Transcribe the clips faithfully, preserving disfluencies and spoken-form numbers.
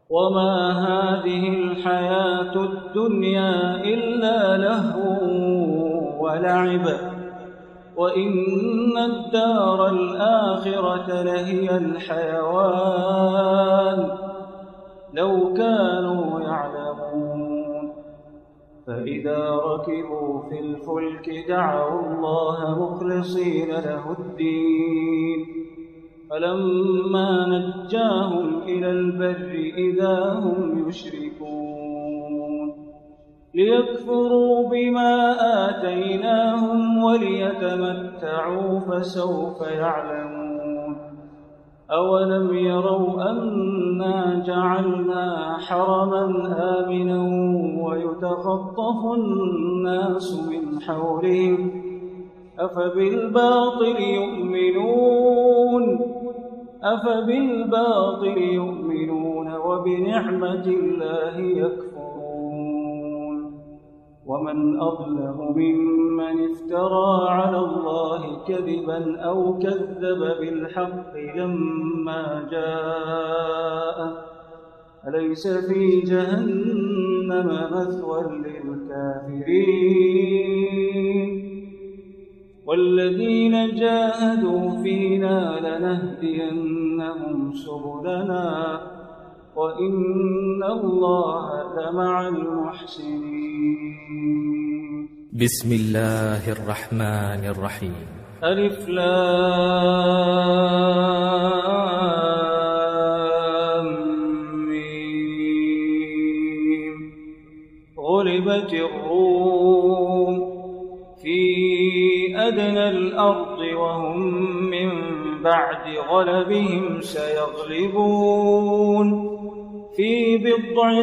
وما هذه الحياة الدنيا إلا لهو ولعب وإن الدار الآخرة لهي الحيوان لو كانوا يعلمون. فإذا ركبوا في الفلك دعوا الله مخلصين له الدين فلما نجاهم إلى البر إذا هم يشركون ليكفروا بما آتيناهم وليتمتعوا فسوف يعلمون. أولم يروا أنا جعلنا حرما آمنا ويتخطف الناس من حولهم أفبالباطل يؤمنون أفبالباطل يؤمنون وبنعمة الله يكفرون. ومن أظلم ممن افترى على الله كذبا أو كذب بالحق لما جاءه أليس في جهنم مثوى للكافرين. والذين جاهدوا فينا لنهدينهم سبلنا وإن الله لمع المحسنين. بسم الله الرحمن الرحيم. ألف لام ميم. غلبت الروم في أدنى الأرض وهم من بعد غلبهم سيغلبون في بضع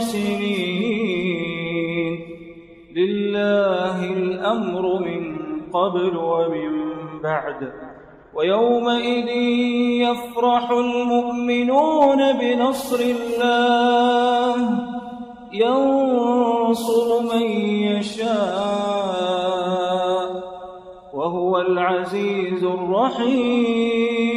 سنين لله الأمر من قبل ومن بعد ويومئذ يفرح المؤمنون بنصر الله ينصر من يشاء وهو العزيز الرحيم.